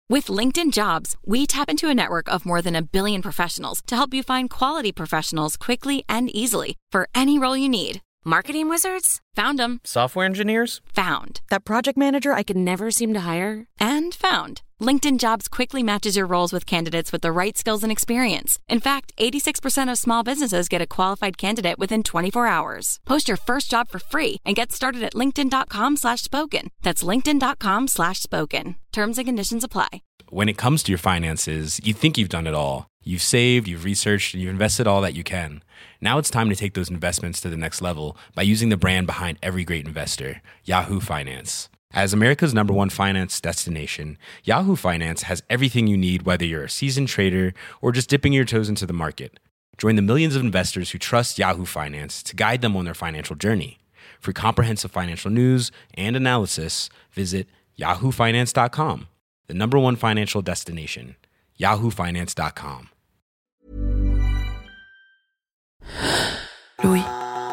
With LinkedIn Jobs, we tap into a network of more than 1 billion professionals to help you find quality professionals quickly and easily for any role you need. Marketing wizards? Found them. Software engineers? Found. That project manager I could never seem to hire? And found. LinkedIn Jobs quickly matches your roles with candidates with the right skills and experience. In fact, 86% of small businesses get a qualified candidate within 24 hours. Post your first job for free and get started at linkedin.com/spoken. That's linkedin.com/spoken. Terms and conditions apply. When it comes to your finances, you think you've done it all. You've saved, you've researched, and you've invested all that you can. Now it's time to take those investments to the next level by using the brand behind every great investor, Yahoo Finance. As America's #1 finance destination, Yahoo Finance has everything you need, whether you're a seasoned trader or just dipping your toes into the market. Join the millions of investors who trust Yahoo Finance to guide them on their financial journey. For comprehensive financial news and analysis, visit yahoofinance.com, the #1 financial destination, yahoofinance.com. Louis.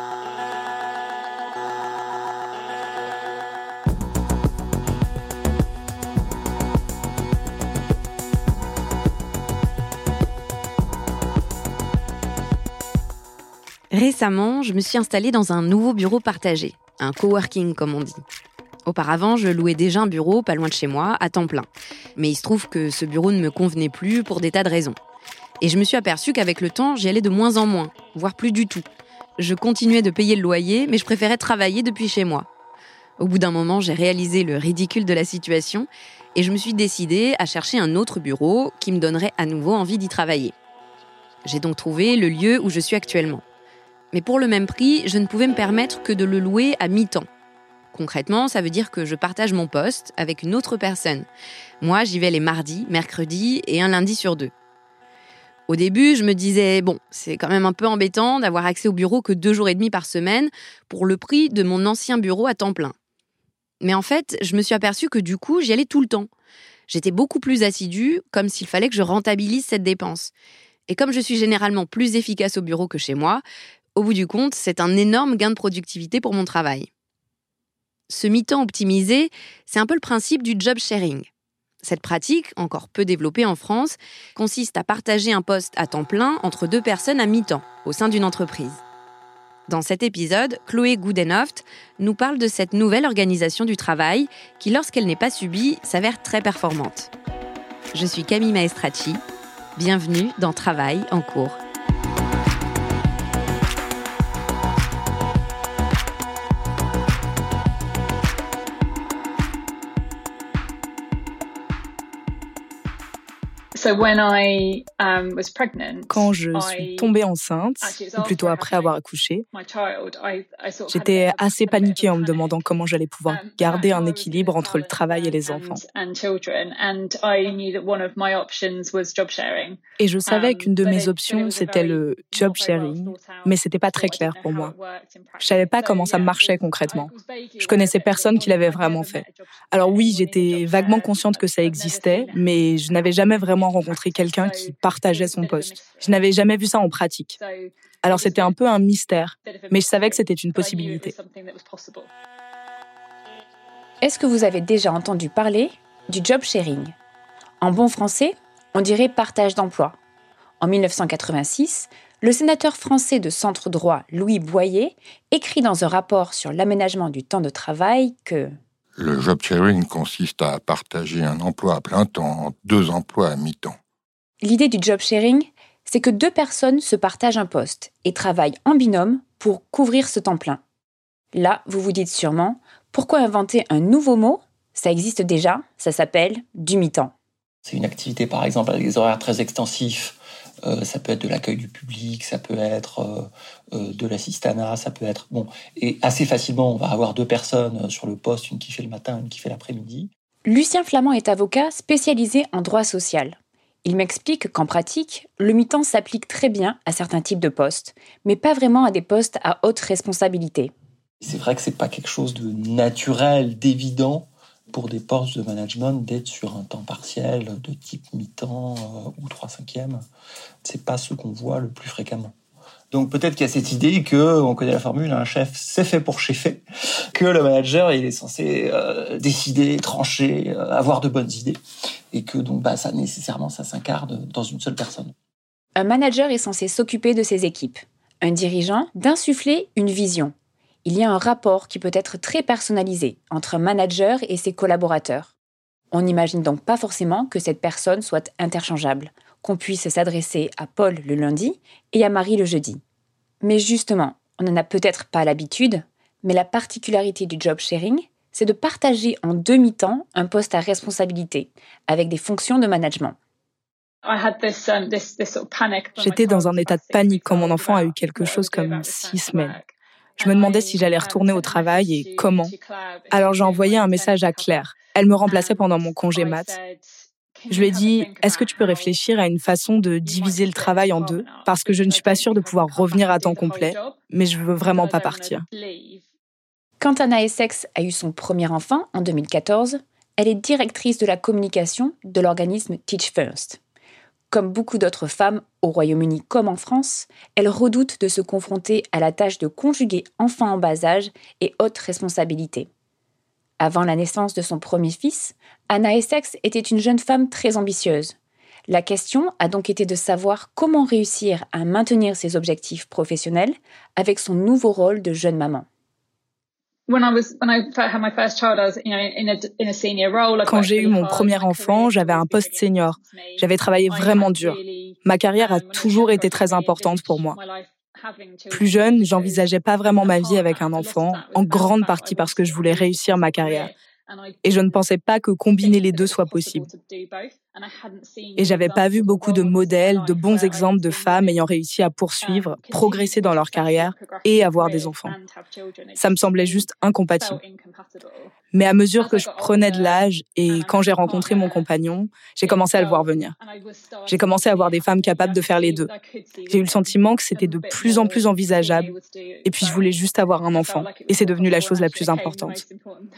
Récemment, je me suis installée dans un nouveau bureau partagé, un coworking comme on dit. Auparavant, je louais déjà un bureau pas loin de chez moi, à temps plein. Mais il se trouve que ce bureau ne me convenait plus pour des tas de raisons. Et je me suis aperçue qu'avec le temps, j'y allais de moins en moins, voire plus du tout. Je continuais de payer le loyer, mais je préférais travailler depuis chez moi. Au bout d'un moment, j'ai réalisé le ridicule de la situation et je me suis décidée à chercher un autre bureau qui me donnerait à nouveau envie d'y travailler. J'ai donc trouvé le lieu où je suis actuellement. Mais pour le même prix, je ne pouvais me permettre que de le louer à mi-temps. Concrètement, ça veut dire que je partage mon poste avec une autre personne. Moi, j'y vais les mardis, mercredis et un lundi sur 2. Au début, je me disais, bon, c'est quand même un peu embêtant d'avoir accès au bureau que 2 jours et demi par semaine pour le prix de mon ancien bureau à temps plein. Mais en fait, je me suis aperçue que du coup, j'y allais tout le temps. J'étais beaucoup plus assidue, comme s'il fallait que je rentabilise cette dépense. Et comme je suis généralement plus efficace au bureau que chez moi, au bout du compte, c'est un énorme gain de productivité pour mon travail. Ce mi-temps optimisé, c'est un peu le principe du job sharing. Cette pratique, encore peu développée en France, consiste à partager un poste à temps plein entre 2 personnes à mi-temps au sein d'une entreprise. Dans cet épisode, Chloé Goodenough nous parle de cette nouvelle organisation du travail qui, lorsqu'elle n'est pas subie, s'avère très performante. Je suis Camille Maestracci. Bienvenue dans Travail en cours. Quand je suis tombée enceinte, ou plutôt après avoir accouché, j'étais assez paniquée en me demandant comment j'allais pouvoir garder un équilibre entre le travail et les enfants. Et je savais qu'une de mes options, c'était le job sharing, mais c'était pas très clair pour moi. Je savais pas comment ça marchait concrètement. Je connaissais personne qui l'avait vraiment fait. Alors oui, j'étais vaguement consciente que ça existait, mais je n'avais jamais vraiment rencontré quelqu'un qui partageait son poste. Je n'avais jamais vu ça en pratique. Alors c'était un peu un mystère, mais je savais que c'était une possibilité. Est-ce que vous avez déjà entendu parler du job sharing ? En bon français, on dirait partage d'emploi. En 1986, le sénateur français de centre droit Louis Boyer écrit dans un rapport sur l'aménagement du temps de travail que le job sharing consiste à partager un emploi à plein temps en 2 emplois à mi-temps. L'idée du job sharing, c'est que 2 personnes se partagent un poste et travaillent en binôme pour couvrir ce temps plein. Là, vous vous dites sûrement, pourquoi inventer un nouveau mot ? Ça existe déjà, ça s'appelle du mi-temps. C'est une activité, par exemple, avec des horaires très extensifs. Ça peut être de l'accueil du public, ça peut être de l'assistanat, ça peut être... Bon, et assez facilement, on va avoir 2 personnes sur le poste, une qui fait le matin, une qui fait l'après-midi. Lucien Flamand est avocat spécialisé en droit social. Il m'explique qu'en pratique, le mi-temps s'applique très bien à certains types de postes, mais pas vraiment à des postes à haute responsabilité. C'est vrai que c'est pas quelque chose de naturel, d'évident, pour des postes de management d'être sur un temps partiel de type mi-temps ou 3/5. C'est pas ce qu'on voit le plus fréquemment. Donc peut-être qu'il y a cette idée que, on connaît la formule, un chef c'est fait pour cheffer, que le manager il est censé décider, trancher, avoir de bonnes idées. et que donc ça nécessairement ça s'incarne dans une seule personne. Un manager est censé s'occuper de ses équipes, un dirigeant d'insuffler une vision. Il y a un rapport qui peut être très personnalisé entre un manager et ses collaborateurs. On n'imagine donc pas forcément que cette personne soit interchangeable, qu'on puisse s'adresser à Paul le lundi et à Marie le jeudi. Mais justement, on n'en a peut-être pas l'habitude, mais la particularité du job sharing, c'est de partager en demi-temps un poste à responsabilité, avec des fonctions de management. J'étais dans un état de panique quand mon enfant a eu quelque chose comme 6 semaines. Je me demandais si j'allais retourner au travail et comment. Alors j'ai envoyé un message à Claire. Elle me remplaçait pendant mon congé mat. Je lui ai dit, est-ce que tu peux réfléchir à une façon de diviser le travail en 2 ? Parce que je ne suis pas sûre de pouvoir revenir à temps complet, mais je veux vraiment pas partir. Quand Anna Essex a eu son premier enfant en 2014, elle est directrice de la communication de l'organisme Teach First. Comme beaucoup d'autres femmes, au Royaume-Uni comme en France, elle redoute de se confronter à la tâche de conjuguer enfants en bas âge et hautes responsabilités. Avant la naissance de son premier fils, Anna Essex était une jeune femme très ambitieuse. La question a donc été de savoir comment réussir à maintenir ses objectifs professionnels avec son nouveau rôle de jeune maman. Quand j'ai eu mon premier enfant, j'avais un poste senior. J'avais travaillé vraiment dur. Ma carrière a toujours été très importante pour moi. Plus jeune, j'envisageais pas vraiment ma vie avec un enfant, en grande partie parce que je voulais réussir ma carrière. Et je ne pensais pas que combiner les deux soit possible. Et j'avais pas vu beaucoup de modèles, de bons exemples de femmes ayant réussi à poursuivre, progresser dans leur carrière et avoir des enfants. Ça me semblait juste incompatible. Mais à mesure que je prenais de l'âge et quand j'ai rencontré mon compagnon, j'ai commencé à le voir venir. J'ai commencé à voir des femmes capables de faire les deux. J'ai eu le sentiment que c'était de plus en plus envisageable. Et puis je voulais juste avoir un enfant. Et c'est devenu la chose la plus importante.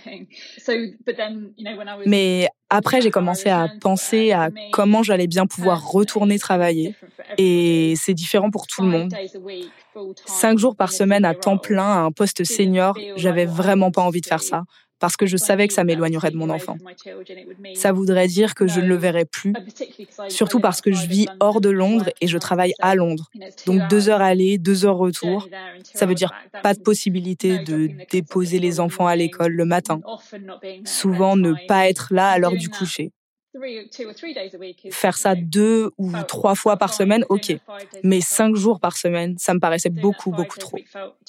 Mais après, j'ai commencé à penser à comment j'allais bien pouvoir retourner travailler. Et c'est différent pour tout le monde. 5 jours par semaine à temps plein à un poste senior, j'avais vraiment pas envie de faire ça. Parce que je savais que ça m'éloignerait de mon enfant. Ça voudrait dire que je ne le verrais plus, surtout parce que je vis hors de Londres et je travaille à Londres. Donc 2 heures aller, 2 heures retour, ça veut dire pas de possibilité de déposer les enfants à l'école le matin. Souvent ne pas être là à l'heure du coucher. Faire ça 2 ou 3 fois par semaine, ok. Mais 5 jours par semaine, ça me paraissait beaucoup trop.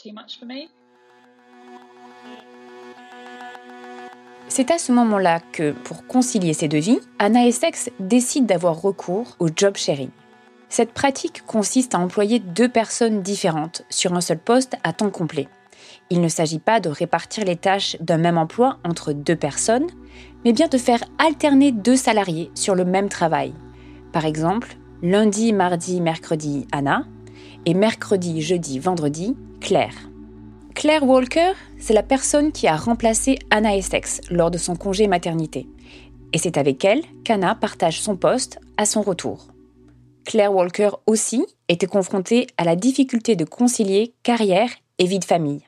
C'est à ce moment-là que, pour concilier ces 2 vies, Anna Essex décide d'avoir recours au job sharing. Cette pratique consiste à employer 2 personnes différentes sur un seul poste à temps complet. Il ne s'agit pas de répartir les tâches d'un même emploi entre 2 personnes, mais bien de faire alterner 2 salariés sur le même travail. Par exemple, lundi, mardi, mercredi, Anna, et mercredi, jeudi, vendredi, Claire. Claire Walker, c'est la personne qui a remplacé Anna Essex lors de son congé maternité. Et c'est avec elle qu'Anna partage son poste à son retour. Claire Walker aussi était confrontée à la difficulté de concilier carrière et vie de famille.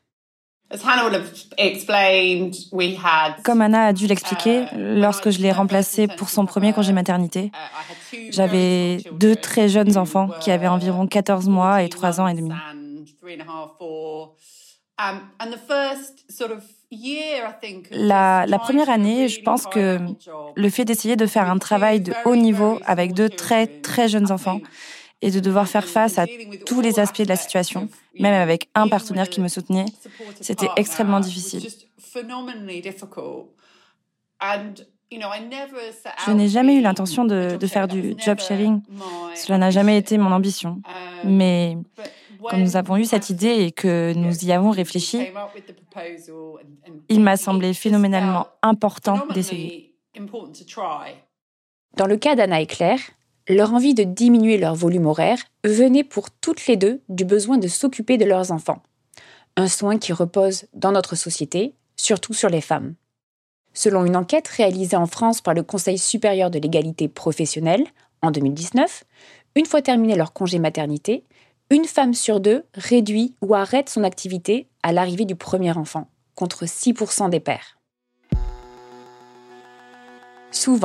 Comme Anna a dû l'expliquer, lorsque je l'ai remplacée pour son premier congé maternité, j'avais 2 très jeunes enfants qui avaient environ 14 mois et 3 ans et demi. La première année, je pense que le fait d'essayer de faire un travail de haut niveau avec 2 très, très jeunes enfants et de devoir faire face à tous les aspects de la situation, même avec un partenaire qui me soutenait, c'était extrêmement difficile. Je n'ai jamais eu l'intention de faire du job sharing. Cela n'a jamais été mon ambition. Mais quand nous avons eu cette idée et que nous y avons réfléchi, il m'a semblé phénoménalement important d'essayer. Dans le cas d'Anna et Claire, leur envie de diminuer leur volume horaire venait pour toutes les 2 du besoin de s'occuper de leurs enfants. Un soin qui repose dans notre société, surtout sur les femmes. Selon une enquête réalisée en France par le Conseil supérieur de l'égalité professionnelle en 2019, une fois terminé leur congé maternité, 1 femme sur 2 réduit ou arrête son activité à l'arrivée du premier enfant, contre 6% des pères. Souvent,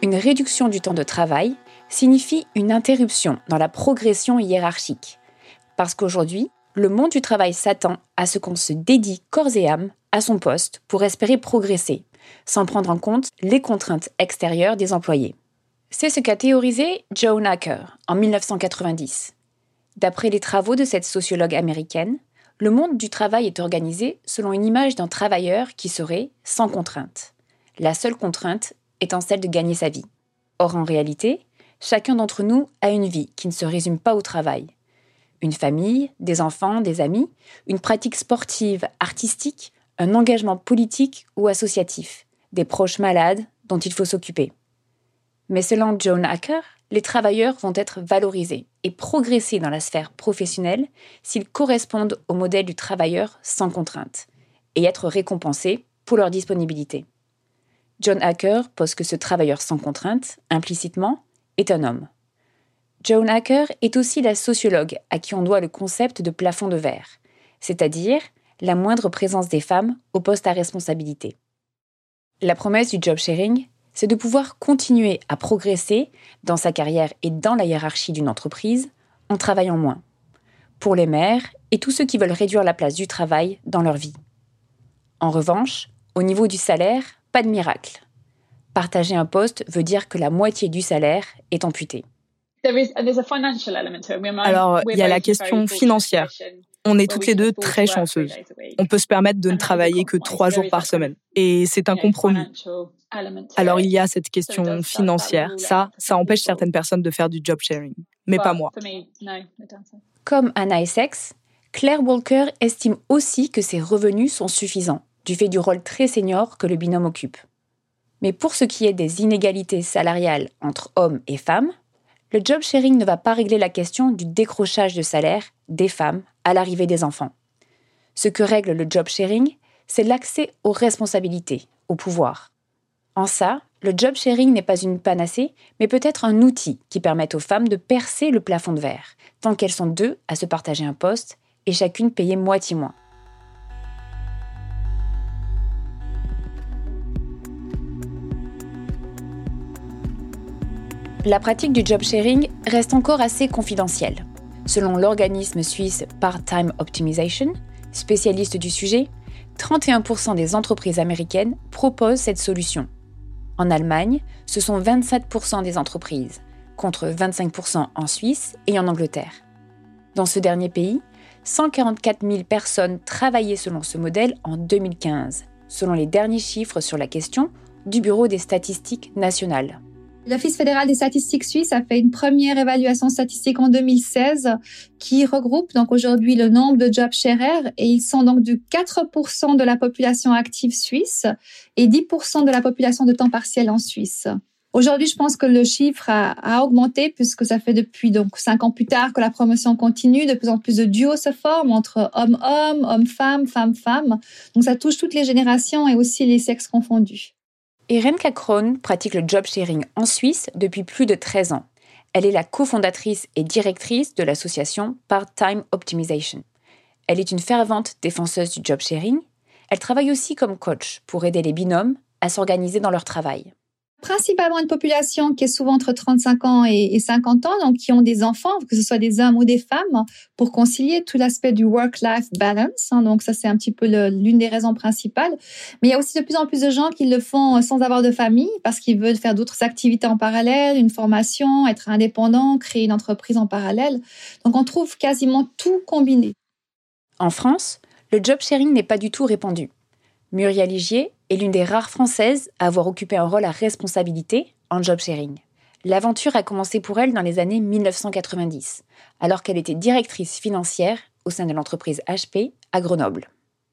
Une réduction du temps de travail signifie une interruption dans la progression hiérarchique. Parce qu'aujourd'hui, le monde du travail s'attend à ce qu'on se dédie corps et âme à son poste pour espérer progresser, sans prendre en compte les contraintes extérieures des employés. C'est ce qu'a théorisé Joan Acker en 1990. D'après les travaux de cette sociologue américaine, le monde du travail est organisé selon une image d'un travailleur qui serait sans contrainte. La seule contrainte étant celle de gagner sa vie. Or, en réalité, chacun d'entre nous a une vie qui ne se résume pas au travail. Une famille, des enfants, des amis, une pratique sportive, artistique, un engagement politique ou associatif, des proches malades dont il faut s'occuper. Mais selon Joan Acker, les travailleurs vont être valorisés et progresser dans la sphère professionnelle s'ils correspondent au modèle du travailleur sans contrainte et être récompensés pour leur disponibilité. Joan Acker pose que ce travailleur sans contrainte, implicitement, est un homme. Joan Acker est aussi la sociologue à qui on doit le concept de plafond de verre, c'est-à-dire la moindre présence des femmes au poste à responsabilité. La promesse du job sharing, c'est de pouvoir continuer à progresser dans sa carrière et dans la hiérarchie d'une entreprise en travaillant moins. Pour les mères et tous ceux qui veulent réduire la place du travail dans leur vie. En revanche, au niveau du salaire, pas de miracle. Partager un poste veut dire que la moitié du salaire est amputée. Alors, il y a la question financière. On est toutes les deux très chanceuses. On peut se permettre de ne travailler que 3 jours par semaine. Et c'est un compromis. Alors, il y a cette question financière. Ça empêche certaines personnes de faire du job sharing. Mais pas moi. Comme Anna Essex, Claire Walker estime aussi que ses revenus sont suffisants, du fait du rôle très senior que le binôme occupe. Mais pour ce qui est des inégalités salariales entre hommes et femmes, le job sharing ne va pas régler la question du décrochage de salaire des femmes à l'arrivée des enfants. Ce que règle le job sharing, c'est l'accès aux responsabilités, au pouvoir. En ça, le job sharing n'est pas une panacée, mais peut-être un outil qui permette aux femmes de percer le plafond de verre, tant qu'elles sont 2 à se partager un poste et chacune payer moitié moins. La pratique du job sharing reste encore assez confidentielle. Selon l'organisme suisse Part-Time Optimization, spécialiste du sujet, 31% des entreprises américaines proposent cette solution. En Allemagne, ce sont 27% des entreprises, contre 25% en Suisse et en Angleterre. Dans ce dernier pays, 144 000 personnes travaillaient selon ce modèle en 2015, selon les derniers chiffres sur la question du Bureau des statistiques nationales. L'Office fédéral des statistiques suisses a fait une première évaluation statistique en 2016 qui regroupe donc aujourd'hui le nombre de job sharers et ils sont donc de 4% de la population active suisse et 10% de la population de temps partiel en Suisse. Aujourd'hui, je pense que le chiffre a augmenté puisque ça fait depuis donc 5 ans plus tard que la promotion continue. De plus en plus de duos se forment entre hommes-hommes, hommes-femmes, femmes-femmes. Donc ça touche toutes les générations et aussi les sexes confondus. Renka Krohn pratique le job sharing en Suisse depuis plus de 13 ans. Elle est la cofondatrice et directrice de l'association Part-Time Optimization. Elle est une fervente défenseuse du job sharing. Elle travaille aussi comme coach pour aider les binômes à s'organiser dans leur travail. Principalement une population qui est souvent entre 35 ans et 50 ans, donc qui ont des enfants, que ce soit des hommes ou des femmes, pour concilier tout l'aspect du work-life balance. Donc ça, c'est un petit peu l'une des raisons principales. Mais il y a aussi de plus en plus de gens qui le font sans avoir de famille, parce qu'ils veulent faire d'autres activités en parallèle, une formation, être indépendant, créer une entreprise en parallèle. Donc on trouve quasiment tout combiné. En France, le job sharing n'est pas du tout répandu. Muriel Ligier est l'une des rares Françaises à avoir occupé un rôle à responsabilité en job sharing. L'aventure a commencé pour elle dans les années 1990, alors qu'elle était directrice financière au sein de l'entreprise HP à Grenoble.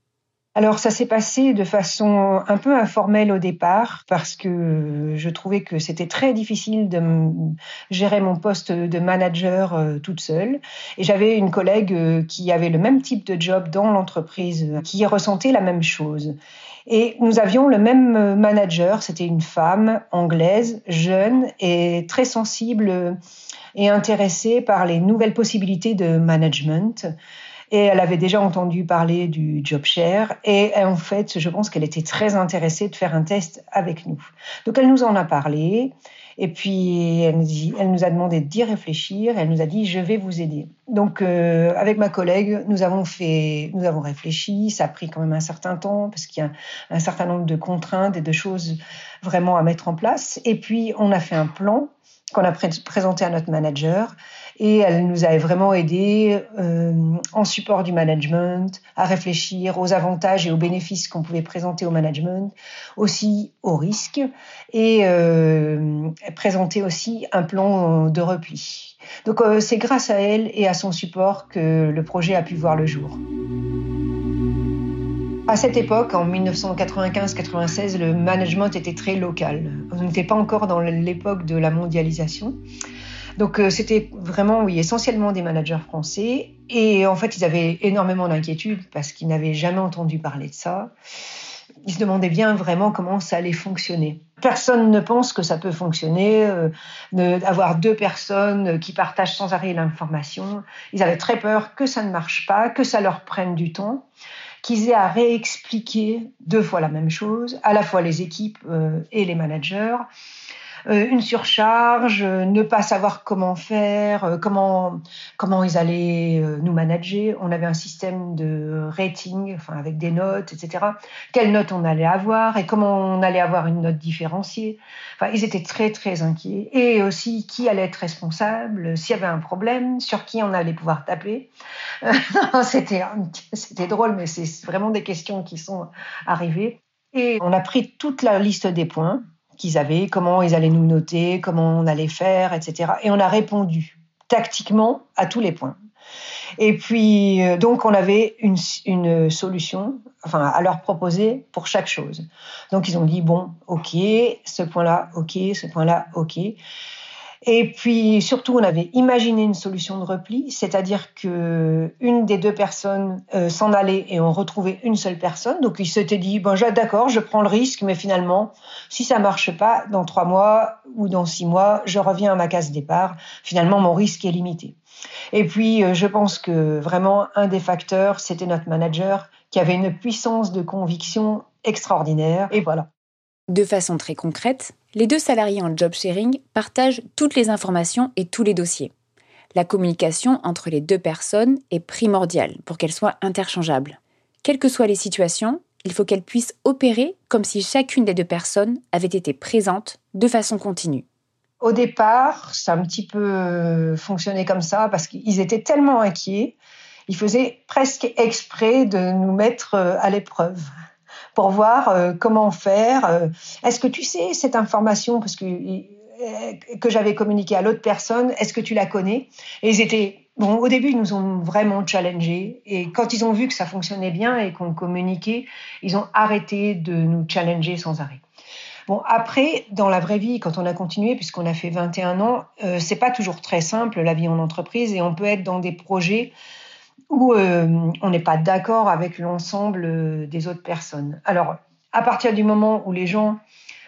Alors ça s'est passé de façon un peu informelle au départ parce que je trouvais que c'était très difficile de gérer mon poste de manager toute seule. Et j'avais une collègue qui avait le même type de job dans l'entreprise, qui ressentait la même chose. Et nous avions le même manager, c'était une femme anglaise, jeune et très sensible et intéressée par les nouvelles possibilités de management. Et elle avait déjà entendu parler du job share. Et en fait, je pense qu'elle était très intéressée de faire un test avec nous. Donc, elle nous en a parlé. Et puis, elle nous a demandé d'y réfléchir. Elle nous a dit, je vais vous aider. Donc, avec ma collègue, nous avons réfléchi. Ça a pris quand même un certain temps parce qu'il y a un certain nombre de contraintes et de choses vraiment à mettre en place. Et puis, on a fait un plan qu'on a présenté à notre manager. Et elle nous a vraiment aidés en support du management, à réfléchir aux avantages et aux bénéfices qu'on pouvait présenter au management, aussi aux risques, et présenter aussi un plan de repli. Donc c'est grâce à elle et à son support que le projet a pu voir le jour. À cette époque, en 1995-96, le management était très local. On n'était pas encore dans l'époque de la mondialisation. Donc c'était vraiment, essentiellement des managers français. Et en fait, ils avaient énormément d'inquiétudes parce qu'ils n'avaient jamais entendu parler de ça. Ils se demandaient bien vraiment comment ça allait fonctionner. Personne ne pense que ça peut fonctionner, d'avoir 2 personnes qui partagent sans arrêt l'information. Ils avaient très peur que ça ne marche pas, que ça leur prenne du temps, qu'ils aient à réexpliquer 2 fois la même chose, à la fois les équipes et les managers. Une surcharge, ne pas savoir comment faire, comment ils allaient nous manager. On avait un système de rating, avec des notes, etc. Quelle note on allait avoir et comment on allait avoir une note différenciée. Ils étaient très, très inquiets. Et aussi, qui allait être responsable, s'il y avait un problème, sur qui on allait pouvoir taper. C'était drôle, mais c'est vraiment des questions qui sont arrivées. Et on a pris toute la liste des points qu'ils avaient, comment ils allaient nous noter, comment on allait faire, etc. Et on a répondu tactiquement à tous les points. Et puis, donc, on avait une solution à leur proposer pour chaque chose. Donc, ils ont dit, bon, OK, ce point-là, OK, ce point-là, OK. Et puis, surtout, on avait imaginé une solution de repli, c'est-à-dire qu'une des 2 personnes s'en allait et on retrouvait une seule personne. Donc, ils s'étaient dit, d'accord, je prends le risque, mais finalement, si ça marche pas, dans 3 mois ou dans 6 mois, je reviens à ma case départ. Finalement, mon risque est limité. Et puis, je pense que vraiment, un des facteurs, c'était notre manager qui avait une puissance de conviction extraordinaire. Et voilà. De façon très concrète, les 2 salariés en job sharing partagent toutes les informations et tous les dossiers. La communication entre les 2 personnes est primordiale pour qu'elle soit interchangeable. Quelles que soient les situations, il faut qu'elles puissent opérer comme si chacune des 2 personnes avait été présente de façon continue. Au départ, ça a un petit peu fonctionné comme ça parce qu'ils étaient tellement inquiets, ils faisaient presque exprès de nous mettre à l'épreuve pour voir comment faire. Est-ce que tu sais cette information parce que j'avais communiquée à l'autre personne, est-ce que tu la connais? Et ils étaient... au début, ils nous ont vraiment challengés. Et quand ils ont vu que ça fonctionnait bien et qu'on communiquait, ils ont arrêté de nous challenger sans arrêt. Après, dans la vraie vie, quand on a continué, puisqu'on a fait 21 ans, c'est pas toujours très simple, la vie en entreprise, et on peut être dans des projets où on n'est pas d'accord avec l'ensemble des autres personnes. Alors, à partir du moment où les gens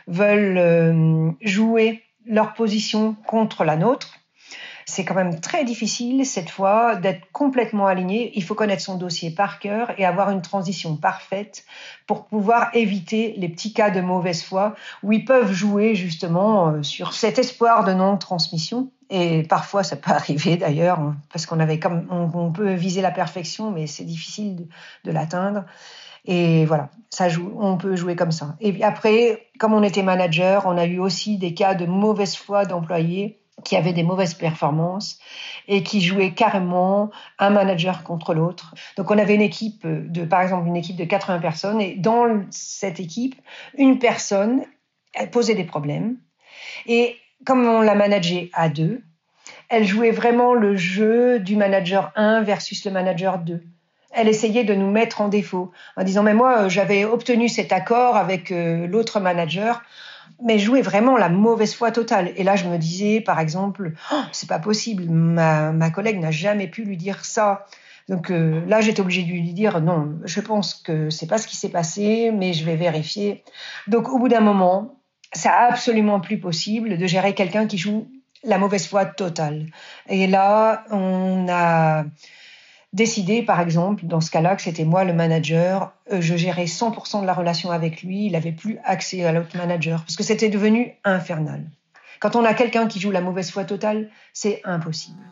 veulent jouer leur position contre la nôtre, c'est quand même très difficile, cette fois, d'être complètement aligné. Il faut connaître son dossier par cœur et avoir une transition parfaite pour pouvoir éviter les petits cas de mauvaise foi où ils peuvent jouer justement sur cet espoir de non-transmission. Et parfois, ça peut arriver d'ailleurs, parce on peut viser la perfection, mais c'est difficile de l'atteindre. Et voilà, on peut jouer comme ça. Et puis après, comme on était manager, on a eu aussi des cas de mauvaise foi d'employés qui avaient des mauvaises performances et qui jouaient carrément un manager contre l'autre. Donc on avait par exemple une équipe de 80 personnes et dans cette équipe, une personne posait des problèmes et comme on l'a managée à 2, elle jouait vraiment le jeu du manager 1 versus le manager 2. Elle essayait de nous mettre en défaut en disant « mais moi, j'avais obtenu cet accord avec l'autre manager », mais jouait vraiment la mauvaise foi totale. Et là, je me disais, par exemple, c'est pas possible, ma collègue n'a jamais pu lui dire ça. Donc là, j'étais obligée de lui dire non, je pense que c'est pas ce qui s'est passé, mais je vais vérifier. Donc au bout d'un moment, c'est absolument plus possible de gérer quelqu'un qui joue la mauvaise foi totale. Et là, on a décidé, par exemple, dans ce cas-là, que c'était moi le manager. Je gérais 100% de la relation avec lui. Il n'avait plus accès à l'autre manager parce que c'était devenu infernal. Quand on a quelqu'un qui joue la mauvaise foi totale, c'est impossible.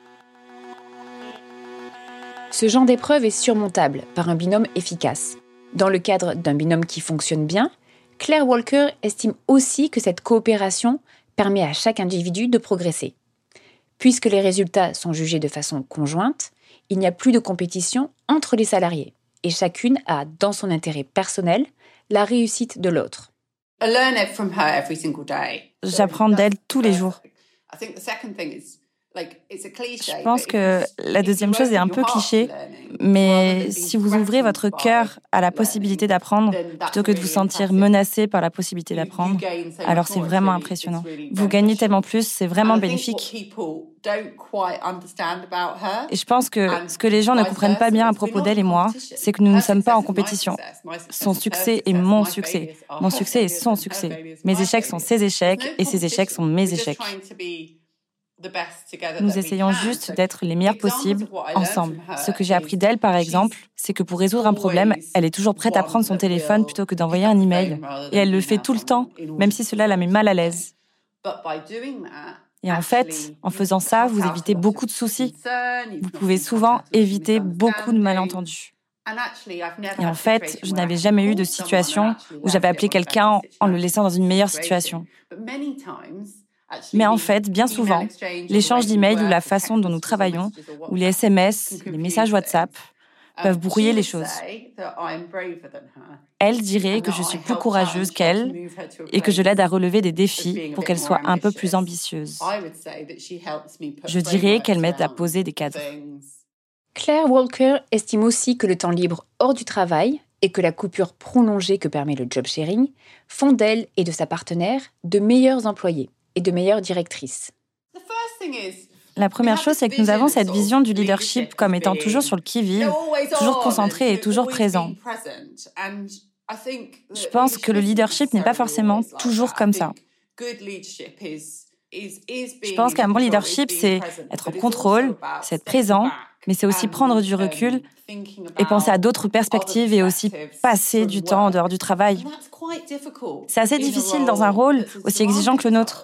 Ce genre d'épreuve est surmontable par un binôme efficace. Dans le cadre d'un binôme qui fonctionne bien, Claire Walker estime aussi que cette coopération permet à chaque individu de progresser. Puisque les résultats sont jugés de façon conjointe, il n'y a plus de compétition entre les salariés et chacune a, dans son intérêt personnel, la réussite de l'autre. J'apprends d'elle tous les jours. Je pense que la deuxième chose est un peu cliché, mais si vous ouvrez votre cœur à la possibilité d'apprendre, plutôt que de vous sentir menacé par la possibilité d'apprendre, alors c'est vraiment impressionnant. Vous gagnez tellement plus, c'est vraiment bénéfique. Et je pense que ce que les gens ne comprennent pas bien à propos d'elle et moi, c'est que nous ne sommes pas en compétition. Son succès est mon succès. Mon succès est son succès. Mes échecs sont ses échecs et ses échecs sont mes échecs. Nous essayons juste d'être les meilleurs possibles ensemble. Ce que j'ai appris d'elle, par exemple, c'est que pour résoudre un problème, elle est toujours prête à prendre son téléphone plutôt que d'envoyer un email. Et elle le fait tout le temps, même si cela la met mal à l'aise. Et en fait, en faisant ça, vous évitez beaucoup de soucis. Vous pouvez souvent éviter beaucoup de malentendus. Et en fait, je n'avais jamais eu de situation où j'avais appelé quelqu'un en le laissant dans une meilleure situation. Mais en fait, bien souvent, l'échange d'emails ou la façon dont nous travaillons, ou les SMS, les messages WhatsApp, peuvent brouiller les choses. Elle dirait que je suis plus courageuse qu'elle et que je l'aide à relever des défis pour qu'elle soit un peu plus ambitieuse. Je dirais qu'elle m'aide à poser des cadres. Claire Walker estime aussi que le temps libre hors du travail et que la coupure prolongée que permet le job sharing font d'elle et de sa partenaire de meilleurs employés et de meilleures directrices. La première chose, c'est que nous avons cette vision du leadership comme étant toujours sur le qui-vive, toujours concentré et toujours présent. Je pense que le leadership n'est pas forcément toujours comme ça. Je pense qu'un bon leadership, c'est être en contrôle, c'est être présent, mais c'est aussi prendre du recul et penser à d'autres perspectives et aussi passer du temps en dehors du travail. C'est assez difficile dans un rôle aussi exigeant que le nôtre.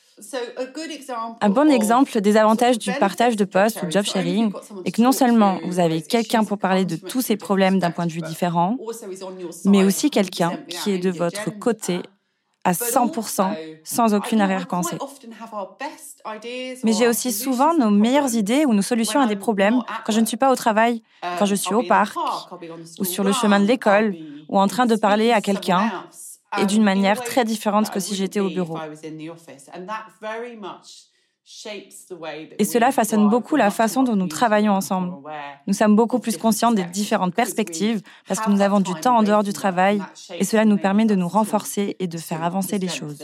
Un bon exemple des avantages du partage de postes ou job sharing est que non seulement vous avez quelqu'un pour parler de tous ces problèmes d'un point de vue différent, mais aussi quelqu'un qui est de votre côté à 100%, sans aucune arrière-pensée. Mais j'ai aussi souvent nos meilleures idées ou nos solutions à des problèmes quand je ne suis pas au travail, quand je suis au parc, ou sur le chemin de l'école, ou en train de parler à quelqu'un, et d'une manière très différente que si j'étais au bureau. Et cela façonne beaucoup la façon dont nous travaillons ensemble. Nous sommes beaucoup plus conscients des différentes perspectives parce que nous avons du temps en dehors du travail et cela nous permet de nous renforcer et de faire avancer les choses.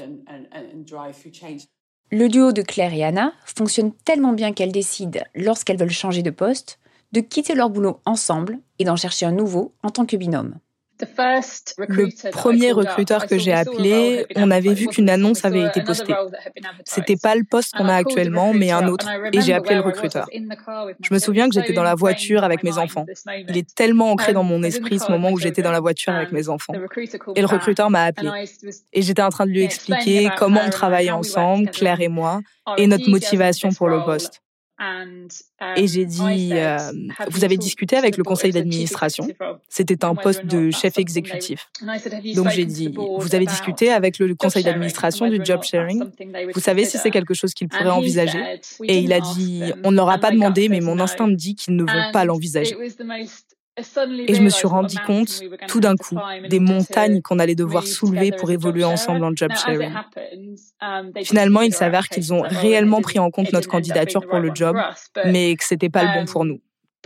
Le duo de Claire et Anna fonctionne tellement bien qu'elles décident, lorsqu'elles veulent changer de poste, de quitter leur boulot ensemble et d'en chercher un nouveau en tant que binôme. Le premier recruteur que j'ai appelé, on avait vu qu'une annonce avait été postée. C'était pas le poste qu'on a actuellement, mais un autre, et j'ai appelé le recruteur. Je me souviens que j'étais dans la voiture avec mes enfants. Il est tellement ancré dans mon esprit ce moment où j'étais dans la voiture avec mes enfants. Et le recruteur m'a appelé. Et j'étais en train de lui expliquer comment on travaillait ensemble, Claire et moi, et notre motivation pour le poste. Et j'ai dit, vous avez discuté avec le conseil d'administration? C'était un poste de chef exécutif. Donc j'ai dit, vous avez discuté avec le conseil d'administration du job sharing? Vous savez si c'est quelque chose qu'ils pourraient envisager? Et il a dit, on ne leur a pas demandé, mais mon instinct me dit qu'ils ne vont pas l'envisager. Et je me suis rendu compte, tout d'un coup, des montagnes qu'on allait devoir soulever pour évoluer ensemble en job sharing. Finalement, il s'avère qu'ils ont réellement pris en compte notre candidature pour le job, mais que c'était pas le bon pour nous.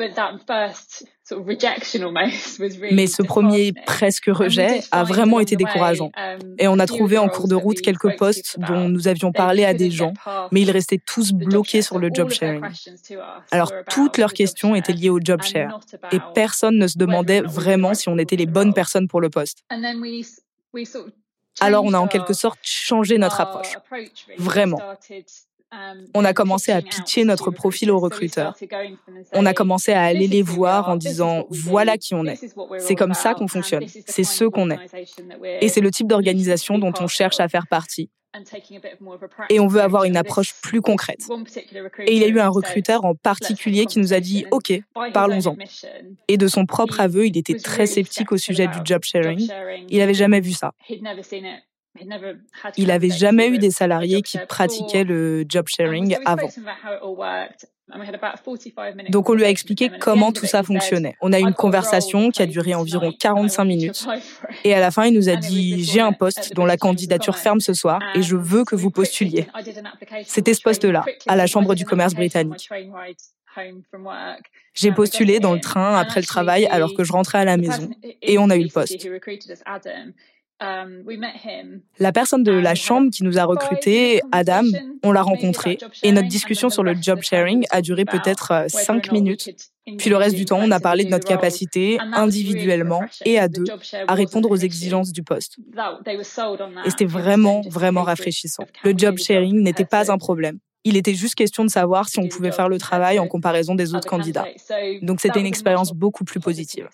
Mais ce premier presque rejet a vraiment été décourageant. Et on a trouvé en cours de route quelques postes dont nous avions parlé à des gens, mais ils restaient tous bloqués sur le job sharing. Alors toutes leurs questions étaient liées au job share. Et personne ne se demandait vraiment si on était les bonnes personnes pour le poste. Alors on a en quelque sorte changé notre approche. Vraiment. On a commencé à pitcher notre profil aux recruteurs. On a commencé à aller les voir en disant « voilà qui on est. C'est comme ça qu'on fonctionne. C'est ce qu'on est. Et c'est le type d'organisation dont on cherche à faire partie. Et on veut avoir une approche plus concrète. » Et il y a eu un recruteur en particulier qui nous a dit « Ok, parlons-en. » Et de son propre aveu, il était très sceptique au sujet du job sharing. Il n'avait jamais vu ça. Il n'avait jamais eu des salariés qui pratiquaient le job sharing avant. Donc on lui a expliqué comment tout ça fonctionnait. On a eu une conversation qui a duré environ 45 minutes. Et à la fin, il nous a dit « J'ai un poste dont la candidature ferme ce soir et je veux que vous postuliez. » C'était ce poste-là, à la Chambre du commerce britannique. J'ai postulé dans le train après le travail alors que je rentrais à la maison et on a eu le poste. La personne de la chambre qui nous a recrutés, Adam, on l'a rencontré et notre discussion sur le job sharing a duré peut-être 5 minutes. Puis le reste du temps, on a parlé de notre capacité, individuellement et à deux, à répondre aux exigences du poste. Et c'était vraiment, vraiment rafraîchissant. Le job sharing n'était pas un problème. Il était juste question de savoir si on pouvait faire le travail en comparaison des autres candidats. Donc c'était une expérience beaucoup plus positive.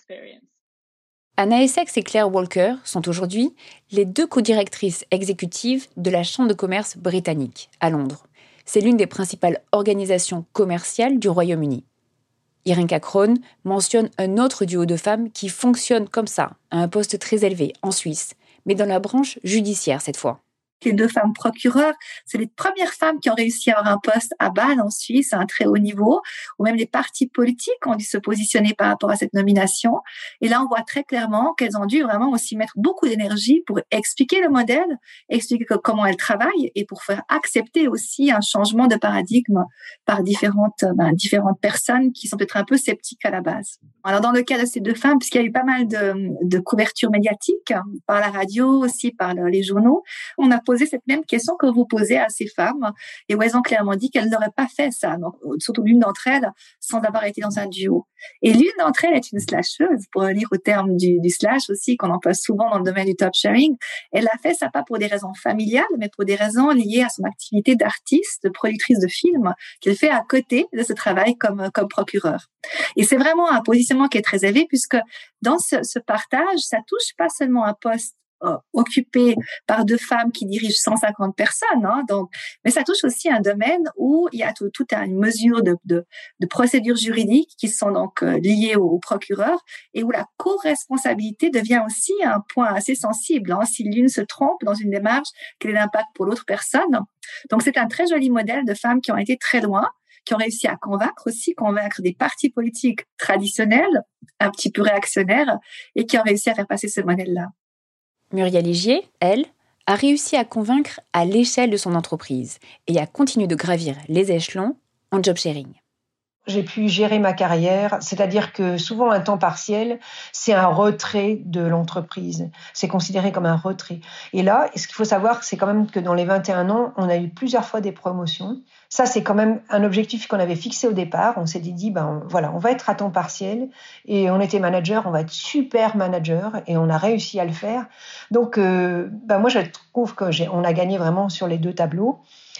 Anna Essex et Claire Walker sont aujourd'hui les 2 co-directrices exécutives de la Chambre de commerce britannique, à Londres. C'est l'une des principales organisations commerciales du Royaume-Uni. Irenka Krohn mentionne un autre duo de femmes qui fonctionne comme ça, à un poste très élevé, en Suisse, mais dans la branche judiciaire cette fois. Les 2 femmes procureurs, c'est les premières femmes qui ont réussi à avoir un poste à Bâle en Suisse à un très haut niveau, ou même les partis politiques ont dû se positionner par rapport à cette nomination. Et là, on voit très clairement qu'elles ont dû vraiment aussi mettre beaucoup d'énergie pour expliquer le modèle, expliquer comment elles travaillent et pour faire accepter aussi un changement de paradigme par différentes personnes qui sont peut-être un peu sceptiques à la base. Alors, dans le cas de ces 2 femmes, puisqu'il y a eu pas mal de couverture médiatique, par la radio aussi, par les journaux, on a posé cette même question que vous posez à ces femmes et où elles ont clairement dit qu'elles n'auraient pas fait ça, donc, surtout l'une d'entre elles, sans avoir été dans un duo. Et l'une d'entre elles est une slasheuse, pour revenir au terme du slash aussi, qu'on emploie souvent dans le domaine du top sharing. Elle a fait ça pas pour des raisons familiales, mais pour des raisons liées à son activité d'artiste, de productrice de films, qu'elle fait à côté de ce travail comme procureur. Et c'est vraiment un positionnement qui est très élevé, puisque dans ce partage, ça touche pas seulement un poste occupé par 2 femmes qui dirigent 150 personnes, donc, mais ça touche aussi un domaine où il y a toute une mesure de procédures juridiques qui sont donc liées au procureur et où la co-responsabilité devient aussi un point assez sensible. Si l'une se trompe dans une démarche, quel est l'impact pour l'autre personne? Donc c'est un très joli modèle de femmes qui ont été très loin, qui ont réussi à convaincre des partis politiques traditionnels, un petit peu réactionnaires, et qui ont réussi à faire passer ce modèle-là. Muriel Ligier, elle, a réussi à convaincre à l'échelle de son entreprise et a continué de gravir les échelons en job sharing. J'ai pu gérer ma carrière, c'est-à-dire que souvent un temps partiel, c'est un retrait de l'entreprise. C'est considéré comme un retrait. Et là, ce qu'il faut savoir, c'est quand même que dans les 21 ans, on a eu plusieurs fois des promotions. Ça, c'est quand même un objectif qu'on avait fixé au départ. On s'était dit, voilà, on va être à temps partiel. Et on était manager, on va être super manager. Et on a réussi à le faire. Donc, moi, je trouve qu'on a gagné vraiment sur les 2 tableaux.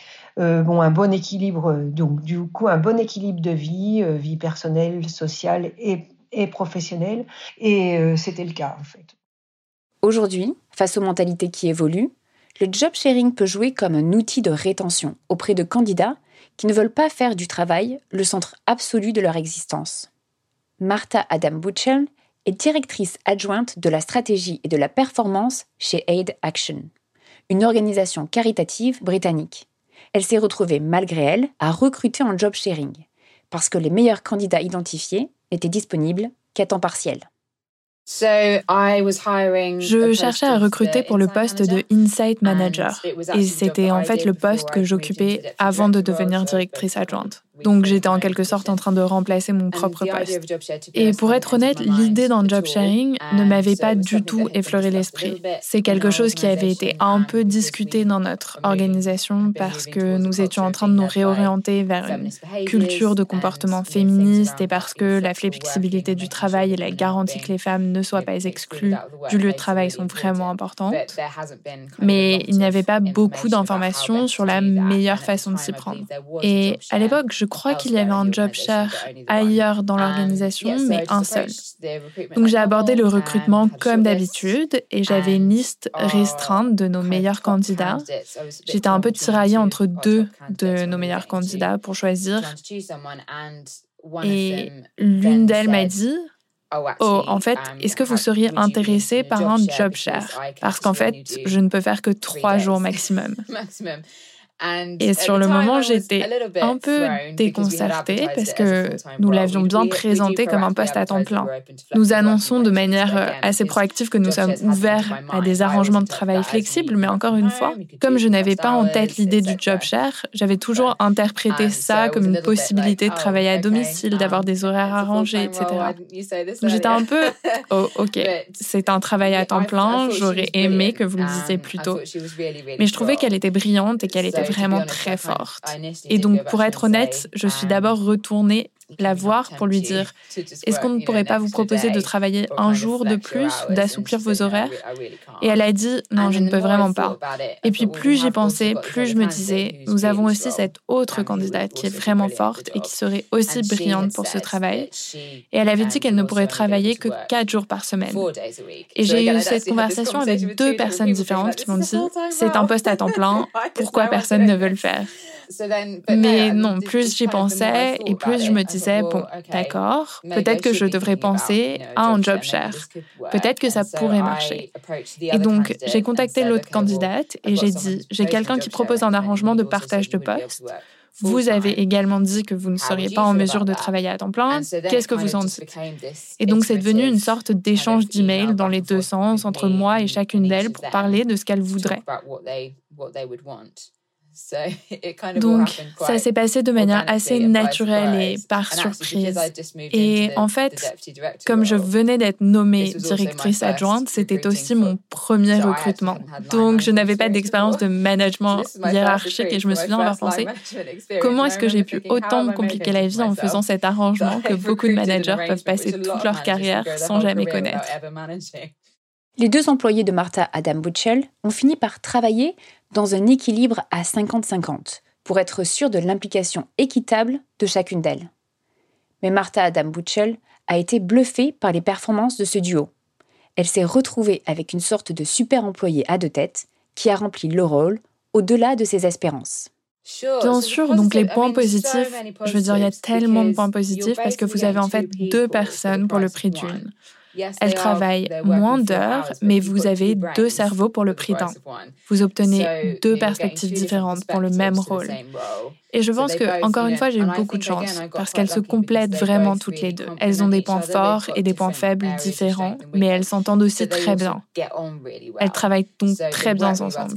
Un bon équilibre, donc du coup un bon équilibre de vie personnelle, sociale et professionnelle, et c'était le cas en fait. Aujourd'hui, face aux mentalités qui évoluent, le job sharing peut jouer comme un outil de rétention auprès de candidats qui ne veulent pas faire du travail le centre absolu de leur existence. Martha Adam-Buchel est directrice adjointe de la stratégie et de la performance chez Aid Action, une organisation caritative britannique. Elle s'est retrouvée, malgré elle, à recruter en job sharing, parce que les meilleurs candidats identifiés n'étaient disponibles qu'à temps partiel. Je cherchais à recruter pour le poste de Insight Manager, et c'était en fait le poste que j'occupais avant de devenir directrice adjointe. Donc j'étais en quelque sorte en train de remplacer mon propre poste. Et pour être honnête, l'idée d'un job sharing ne m'avait pas du tout effleuré l'esprit. C'est quelque chose qui avait été un peu discuté dans notre organisation parce que nous étions en train de nous réorienter vers une culture de comportement féministe et parce que la flexibilité du travail et la garantie que les femmes ne soient pas exclues du lieu de travail sont vraiment importantes. Mais il n'y avait pas beaucoup d'informations sur la meilleure façon de s'y prendre. Et à l'époque, je crois qu'il y avait un job share ailleurs dans l'organisation, mais un seul. Donc j'ai abordé le recrutement comme d'habitude et j'avais une liste restreinte de nos meilleurs candidats. J'étais un peu tiraillée entre deux de nos meilleurs candidats pour choisir. Et l'une d'elles m'a dit « Oh, en fait, est-ce que vous seriez intéressé par un job share? Parce qu'en fait, je ne peux faire que 3 jours maximum. » Et sur le moment, j'étais un peu déconcertée parce que nous l'avions bien présenté comme un poste à temps plein. Nous annonçons de manière assez proactive que nous sommes ouverts à des arrangements de travail flexibles, mais encore une fois, comme je n'avais pas en tête l'idée du job share, j'avais toujours interprété ça comme une possibilité de travailler à domicile, d'avoir des horaires arrangés, etc. Donc j'étais un peu « Oh, ok, c'est un travail à temps plein, j'aurais aimé que vous le disiez plus tôt. » Mais je trouvais qu'elle était brillante et qu'elle était vraiment très forte. Et donc, pour être honnête, je suis d'abord retournée la voir pour lui dire « Est-ce qu'on ne pourrait pas vous proposer de travailler un jour de plus ou d'assouplir vos horaires ?» Et elle a dit « Non, je ne peux vraiment pas. » Et puis, plus j'y pensais, plus je me disais « Nous avons aussi cette autre candidate qui est vraiment forte et qui serait aussi brillante pour ce travail. » Et elle avait dit qu'elle ne pourrait travailler que 4 jours par semaine. Et j'ai eu cette conversation avec 2 personnes différentes qui m'ont dit « C'est un poste à temps plein, pourquoi personne ne veut le faire ?» Mais non, plus j'y pensais et plus je me disais, bon, d'accord, peut-être que je devrais penser à un job share. Peut-être que ça pourrait marcher. Et donc, j'ai contacté l'autre candidate et j'ai dit, j'ai quelqu'un qui propose un arrangement de partage de poste. Vous avez également dit que vous ne seriez pas en mesure de travailler à temps plein. Qu'est-ce que vous en dites? Et donc, c'est devenu une sorte d'échange d'emails dans les 2 sens entre moi et chacune d'elles pour parler de ce qu'elles voudraient. Donc, ça s'est passé de manière assez naturelle et par surprise. Et en fait, comme je venais d'être nommée directrice adjointe, c'était aussi mon premier recrutement. Donc, je n'avais pas d'expérience de management hiérarchique et je me souviens avoir pensé comment est-ce que j'ai pu autant me compliquer la vie en faisant cet arrangement que beaucoup de managers peuvent passer toute leur carrière sans jamais connaître. Les 2 employés de Martha Adam Buchel ont fini par travailler dans un équilibre à 50-50 pour être sûr de l'implication équitable de chacune d'elles. Mais Martha Adam Buchel a été bluffée par les performances de ce duo. Elle s'est retrouvée avec une sorte de super employé à 2 têtes qui a rempli le rôle au-delà de ses espérances. Bien sûr, donc les points positifs, je veux dire, il y a tellement de points positifs parce que vous avez en fait 2 personnes pour le prix d'une. Elles travaillent moins d'heures, mais vous avez 2 cerveaux pour le prix d'un. Vous obtenez 2 perspectives différentes pour le même rôle. Et je pense que, encore une fois, j'ai eu beaucoup de chance parce qu'elles se complètent vraiment toutes les 2. Elles ont des points forts et des points faibles différents, mais elles s'entendent aussi très bien. Elles travaillent donc très bien ensemble.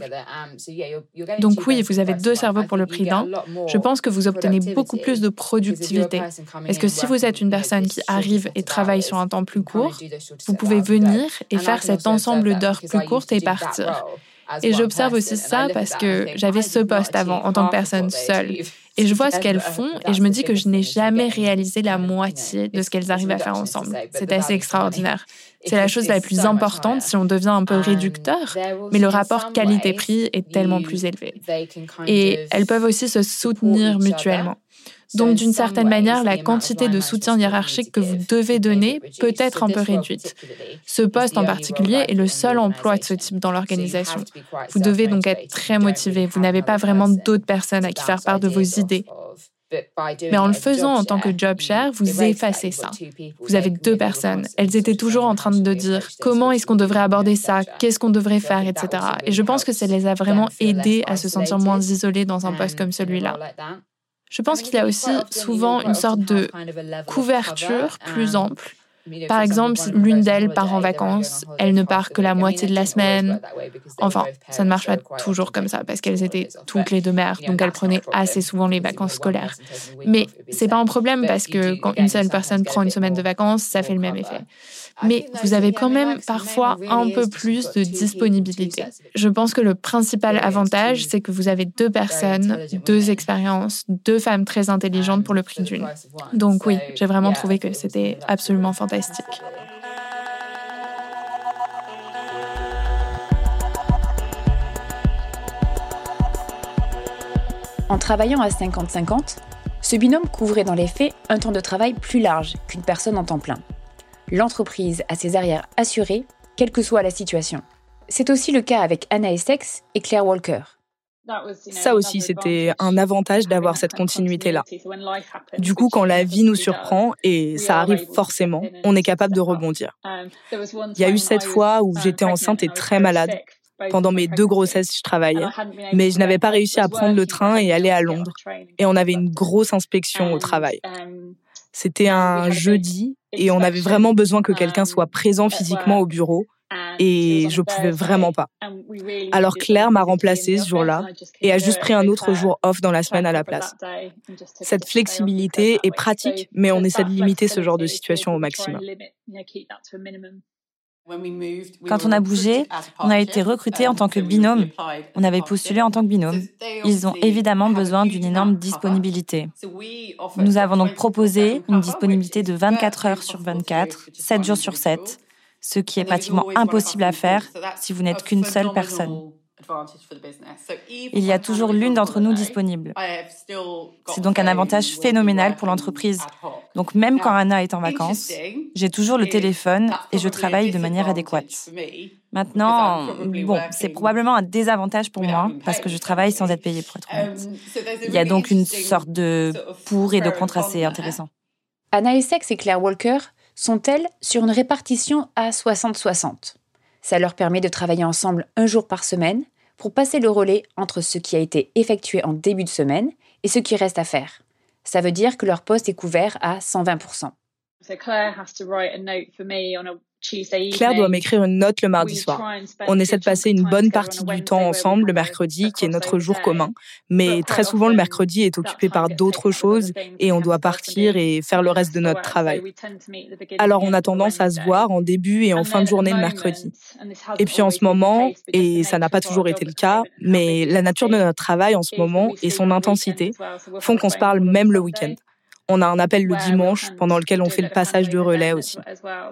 Donc oui, vous avez 2 cerveaux pour le prix d'un. Je pense que vous obtenez beaucoup plus de productivité. Parce que si vous êtes une personne qui arrive et travaille sur un temps plus court, vous pouvez venir et faire cet ensemble d'heures plus courtes et partir. Et j'observe aussi ça parce que j'avais ce poste avant en tant que personne seule. Et je vois ce qu'elles font et je me dis que je n'ai jamais réalisé la moitié de ce qu'elles arrivent à faire ensemble. C'est assez extraordinaire. C'est la chose la plus importante si on devient un peu réducteur, mais le rapport qualité-prix est tellement plus élevé. Et elles peuvent aussi se soutenir mutuellement. Donc, d'une certaine manière, la quantité de soutien hiérarchique que vous devez donner peut être un peu réduite. Ce poste en particulier est le seul emploi de ce type dans l'organisation. Vous devez donc être très motivé. Vous n'avez pas vraiment d'autres personnes à qui faire part de vos idées. Mais en le faisant en tant que job share, vous effacez ça. Vous avez 2 personnes. Elles étaient toujours en train de dire comment est-ce qu'on devrait aborder ça, qu'est-ce qu'on devrait faire, etc. Et je pense que ça les a vraiment aidées à se sentir moins isolées dans un poste comme celui-là. Je pense qu'il y a aussi souvent une sorte de couverture plus ample Par exemple, si l'une d'elles part en vacances, elle ne part que la moitié de la semaine. Enfin, ça ne marche pas toujours comme ça parce qu'elles étaient toutes les deux mères, donc elles prenaient assez souvent les vacances scolaires. Mais c'est pas un problème parce que quand une seule personne prend une semaine de vacances, ça fait le même effet. Mais vous avez quand même parfois un peu plus de disponibilité. Je pense que le principal avantage, c'est que vous avez 2 personnes, 2 expériences, 2 femmes très intelligentes pour le prix d'une. Donc oui, j'ai vraiment trouvé que c'était absolument fantastique. En travaillant à 50-50, ce binôme couvrait dans les faits un temps de travail plus large qu'une personne en temps plein. L'entreprise a ses arrières assurées, quelle que soit la situation. C'est aussi le cas avec Anna Essex et Claire Walker. Ça aussi, c'était un avantage d'avoir cette continuité-là. Du coup, quand la vie nous surprend, et ça arrive forcément, on est capable de rebondir. Il y a eu cette fois où j'étais enceinte et très malade. Pendant mes 2 grossesses, je travaillais, mais je n'avais pas réussi à prendre le train et aller à Londres. Et on avait une grosse inspection au travail. C'était un jeudi et on avait vraiment besoin que quelqu'un soit présent physiquement au bureau et je pouvais vraiment pas. Alors Claire m'a remplacée ce jour-là et a juste pris un autre jour off dans la semaine à la place. Cette flexibilité est pratique, mais on essaie de limiter ce genre de situation au maximum. Quand on a bougé, on a été recrutés en tant que binôme. On avait postulé en tant que binôme. Ils ont évidemment besoin d'une énorme disponibilité. Nous avons donc proposé une disponibilité de 24 heures sur 24, 7 jours sur 7, ce qui est pratiquement impossible à faire si vous n'êtes qu'une seule personne. Il y a toujours l'une d'entre nous disponible. C'est donc un avantage phénoménal pour l'entreprise. Donc même quand Anna est en vacances, j'ai toujours le téléphone et je travaille de manière adéquate. Maintenant, c'est probablement un désavantage pour moi parce que je travaille sans être payée, pour être honnête. Il y a donc une sorte de pour et de contre assez intéressant. Anna Essex et Claire Walker sont-elles sur une répartition à 60-60. Ça leur permet de travailler ensemble un jour par semaine pour passer le relais entre ce qui a été effectué en début de semaine et ce qui reste à faire. Ça veut dire que leur poste est couvert à 120%. Claire doit m'écrire une note le mardi soir. On essaie de passer une bonne partie du temps ensemble le mercredi, qui est notre jour commun. Mais très souvent, le mercredi est occupé par d'autres choses et on doit partir et faire le reste de notre travail. Alors, on a tendance à se voir en début et en fin de journée le mercredi. Et puis en ce moment, et ça n'a pas toujours été le cas, mais la nature de notre travail en ce moment et son intensité font qu'on se parle même le week-end. On a un appel le dimanche pendant lequel on fait le passage de relais aussi.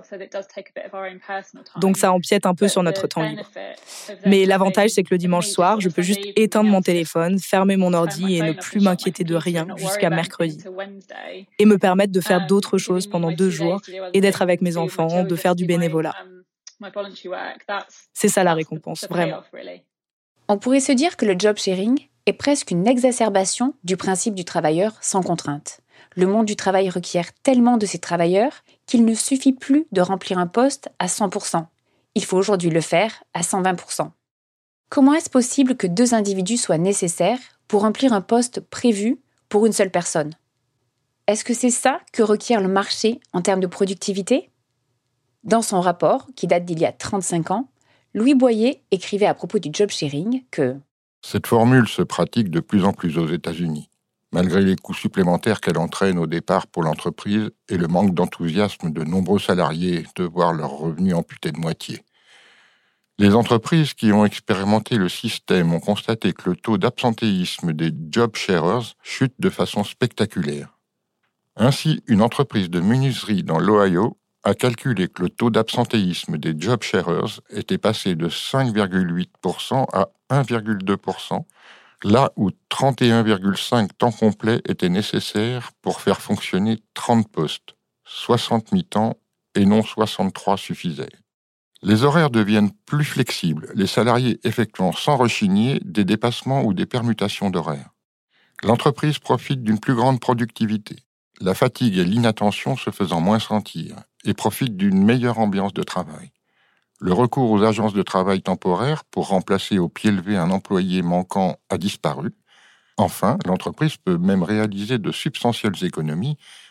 Donc ça empiète un peu sur notre temps libre. Mais l'avantage, c'est que le dimanche soir, je peux juste éteindre mon téléphone, fermer mon ordi et ne plus m'inquiéter de rien jusqu'à mercredi. Et me permettre de faire d'autres choses pendant 2 jours et d'être avec mes enfants, de faire du bénévolat. C'est ça la récompense, vraiment. On pourrait se dire que le job sharing est presque une exacerbation du principe du travailleur sans contrainte. Le monde du travail requiert tellement de ces travailleurs qu'il ne suffit plus de remplir un poste à 100%. Il faut aujourd'hui le faire à 120%. Comment est-ce possible que 2 individus soient nécessaires pour remplir un poste prévu pour une seule personne ? Est-ce que c'est ça que requiert le marché en termes de productivité ? Dans son rapport, qui date d'il y a 35 ans, Louis Boyer écrivait à propos du job sharing que « Cette formule se pratique de plus en plus aux États-Unis. Malgré les coûts supplémentaires qu'elle entraîne au départ pour l'entreprise et le manque d'enthousiasme de nombreux salariés de voir leurs revenus amputés de moitié. Les entreprises qui ont expérimenté le système ont constaté que le taux d'absentéisme des job sharers chute de façon spectaculaire. Ainsi, une entreprise de menuiserie dans l'Ohio a calculé que le taux d'absentéisme des job sharers était passé de 5,8% à 1,2%, là où 31,5 temps complet étaient nécessaires pour faire fonctionner 30 postes, 60 mi-temps et non 63 suffisaient. Les horaires deviennent plus flexibles, les salariés effectuant sans rechigner des dépassements ou des permutations d'horaires. L'entreprise profite d'une plus grande productivité, la fatigue et l'inattention se faisant moins sentir, et profite d'une meilleure ambiance de travail. Le recours aux agences de travail temporaires pour remplacer au pied levé un employé manquant a disparu. Enfin, l'entreprise peut même réaliser de substantielles économies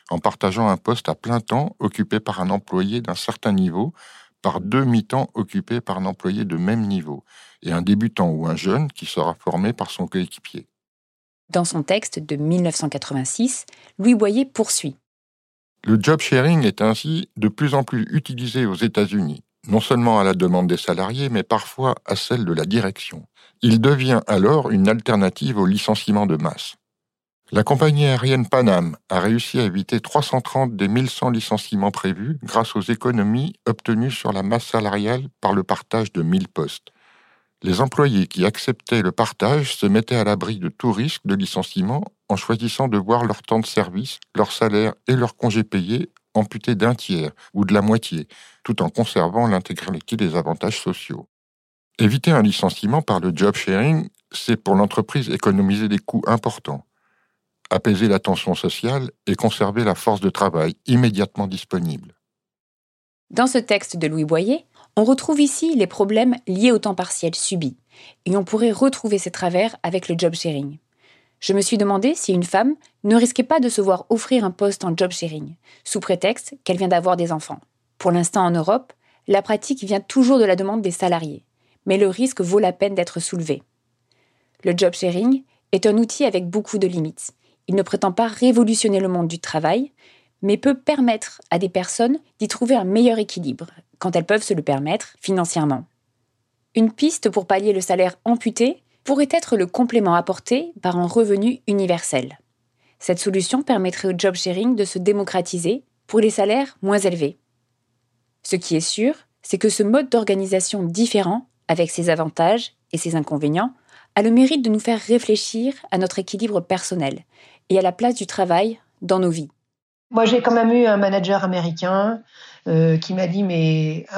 en partageant un poste à plein temps occupé par un employé d'un certain niveau par 2 mi-temps occupés par un employé de même niveau, et un débutant ou un jeune qui sera formé par son coéquipier. Dans son texte de 1986, Louis Boyer poursuit. Le job sharing est ainsi de plus en plus utilisé aux États-Unis, non seulement à la demande des salariés, mais parfois à celle de la direction. Il devient alors une alternative au licenciement de masse. La compagnie aérienne Pan Am a réussi à éviter 330 des 1100 licenciements prévus grâce aux économies obtenues sur la masse salariale par le partage de 1000 postes. Les employés qui acceptaient le partage se mettaient à l'abri de tout risque de licenciement en choisissant de voir leur temps de service, leur salaire et leurs congés payés amputés d'un tiers ou de la moitié, tout en conservant l'intégralité des avantages sociaux. Éviter un licenciement par le job sharing, c'est pour l'entreprise économiser des coûts importants, apaiser la tension sociale et conserver la force de travail immédiatement disponible. Dans ce texte de Louis Boyer, on retrouve ici les problèmes liés au temps partiel subi, et on pourrait retrouver ces travers avec le job sharing. Je me suis demandé si une femme ne risquait pas de se voir offrir un poste en job sharing, sous prétexte qu'elle vient d'avoir des enfants. Pour l'instant en Europe, la pratique vient toujours de la demande des salariés, mais le risque vaut la peine d'être soulevé. Le job sharing est un outil avec beaucoup de limites. Il ne prétend pas révolutionner le monde du travail, mais peut permettre à des personnes d'y trouver un meilleur équilibre, quand elles peuvent se le permettre financièrement. Une piste pour pallier le salaire amputé pourrait être le complément apporté par un revenu universel. Cette solution permettrait au job sharing de se démocratiser pour les salaires moins élevés. Ce qui est sûr, c'est que ce mode d'organisation différent, avec ses avantages et ses inconvénients, a le mérite de nous faire réfléchir à notre équilibre personnel et à la place du travail dans nos vies. Moi, j'ai quand même eu un manager américain qui m'a dit mais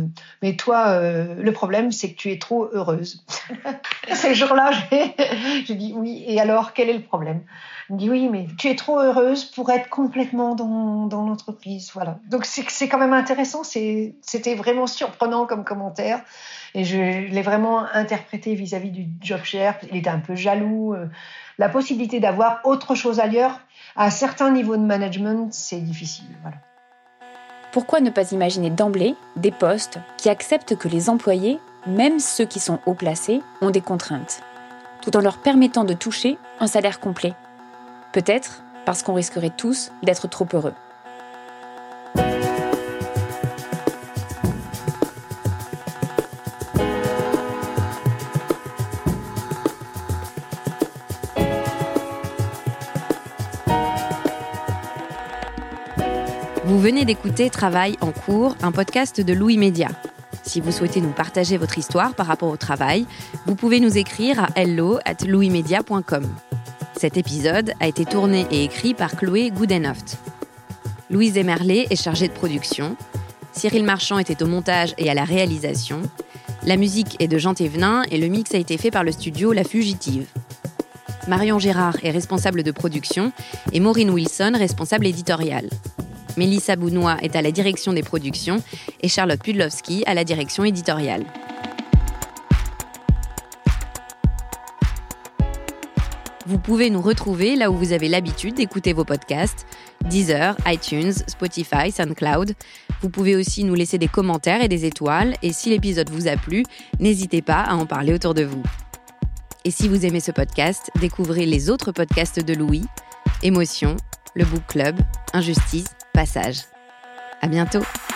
toi, le problème, c'est que tu es trop heureuse. Ce jour-là, j'ai dit oui. Et alors, quel est le problème ? Il me dit oui, mais tu es trop heureuse pour être complètement dans l'entreprise. Voilà. Donc, c'est quand même intéressant. C'était vraiment surprenant comme commentaire. Et je l'ai vraiment interprété vis-à-vis du job share. Il était un peu jaloux. La possibilité d'avoir autre chose ailleurs, à certains niveaux de management, c'est difficile. Voilà. Pourquoi ne pas imaginer d'emblée des postes qui acceptent que les employés, même ceux qui sont haut placés, ont des contraintes, tout en leur permettant de toucher un salaire complet ? Peut-être parce qu'on risquerait tous d'être trop heureux. Vous venez d'écouter Travail en cours, un podcast de Louis Média. Si vous souhaitez nous partager votre histoire par rapport au travail, vous pouvez nous écrire à hello@louismedia.com. Cet épisode a été tourné et écrit par Chloé Goodenoft. Louise Emerlé est chargée de production. Cyril Marchand était au montage et à la réalisation. La musique est de Jean Thévenin et le mix a été fait par le studio La Fugitive. Marion Gérard est responsable de production et Maureen Wilson, responsable éditoriale. Mélissa Bounois est à la direction des productions et Charlotte Pudlowski à la direction éditoriale. Vous pouvez nous retrouver là où vous avez l'habitude d'écouter vos podcasts, Deezer, iTunes, Spotify, SoundCloud. Vous pouvez aussi nous laisser des commentaires et des étoiles. Et si l'épisode vous a plu, n'hésitez pas à en parler autour de vous. Et si vous aimez ce podcast, découvrez les autres podcasts de Louis, Émotion, le Book Club, Injustice, Passage. À bientôt.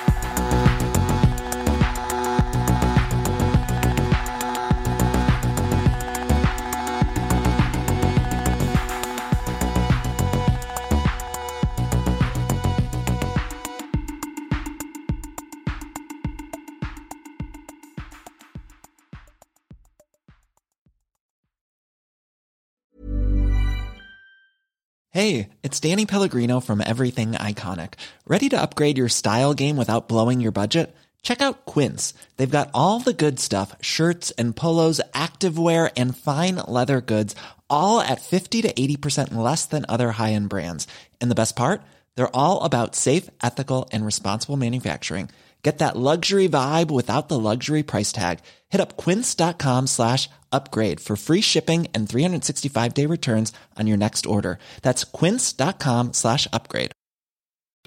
Hey, it's Danny Pellegrino from Everything Iconic. Ready to upgrade your style game without blowing your budget? Check out Quince. They've got all the good stuff, shirts and polos, activewear, and fine leather goods, all at 50 to 80% less than other high-end brands. And the best part? They're all about safe, ethical, and responsible manufacturing. Get that luxury vibe without the luxury price tag. Hit up quince.com/upgrade for free shipping and 365-day returns on your next order. That's quince.com/upgrade.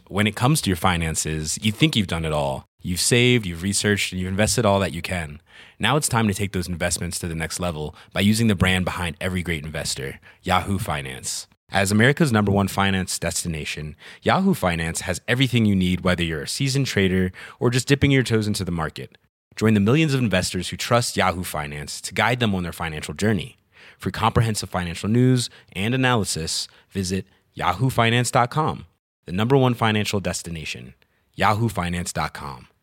When it comes to your finances, you think you've done it all. You've saved, you've researched, and you've invested all that you can. Now it's time to take those investments to the next level by using the brand behind every great investor, Yahoo Finance. As America's #1 finance destination, Yahoo Finance has everything you need, whether you're a seasoned trader or just dipping your toes into the market. Join the millions of investors who trust Yahoo Finance to guide them on their financial journey. For comprehensive financial news and analysis, visit yahoofinance.com. The #1 financial destination, yahoofinance.com.